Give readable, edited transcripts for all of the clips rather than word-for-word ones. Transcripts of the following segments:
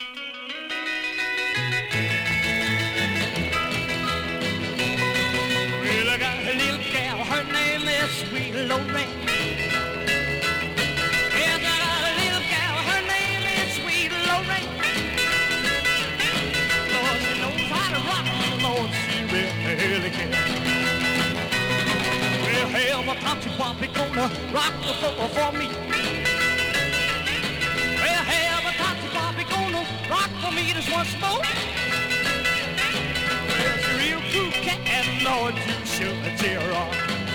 Well, I got a little gal, her name is Sweet Lorraine. Yes, I got a little gal, her name is Sweet Lorraine. Lord, she knows how to rock, Lord, she really can. Well, hell, my Poppy Poppy gonna rock the floor for me. Well, hell, my Poppy Poppy gonna rock for me just once more. Well, she's a real cool cat, and Lord, you should cheer on.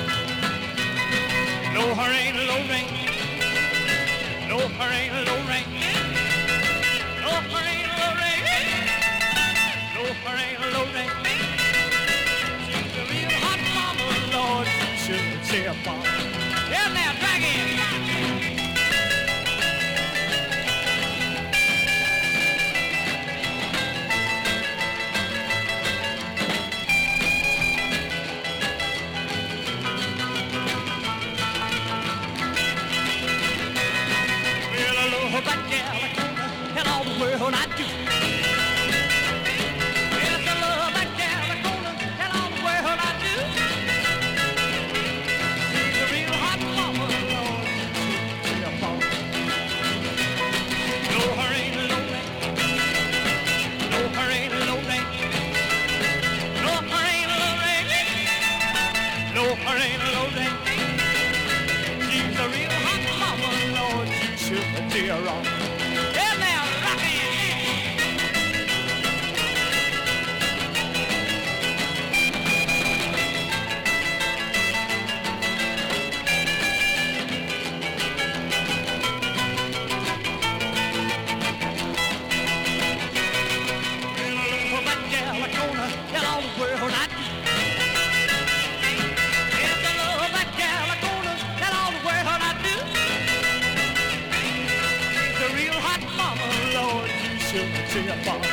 No, her ain't Lorraine. No, her ain't Lorraine. No, her ain't Lorraine. No, her ain't Lorraine. She's a real hot mama, Lord, you should cheer on. Yeah, now, drag in. That gal, I gonna tell all the world I do. Yes, I love that gal, I gonna tell all the world I do. She's a real hot mama, Lord, she's a ball. No, her ain't Lorraine. No, her ain't Lorraine. No, her ain't Lorraine. No, her ain't Lorraine. She's a real hot mama, Lord, you should cheer on. Yeah, now, rock it. Well, I love that gal, I gonna tell all the world I do. Yes, I love that gal, I gonna tell all the world I do. She's a real hot mama, Lord, you should see a ball.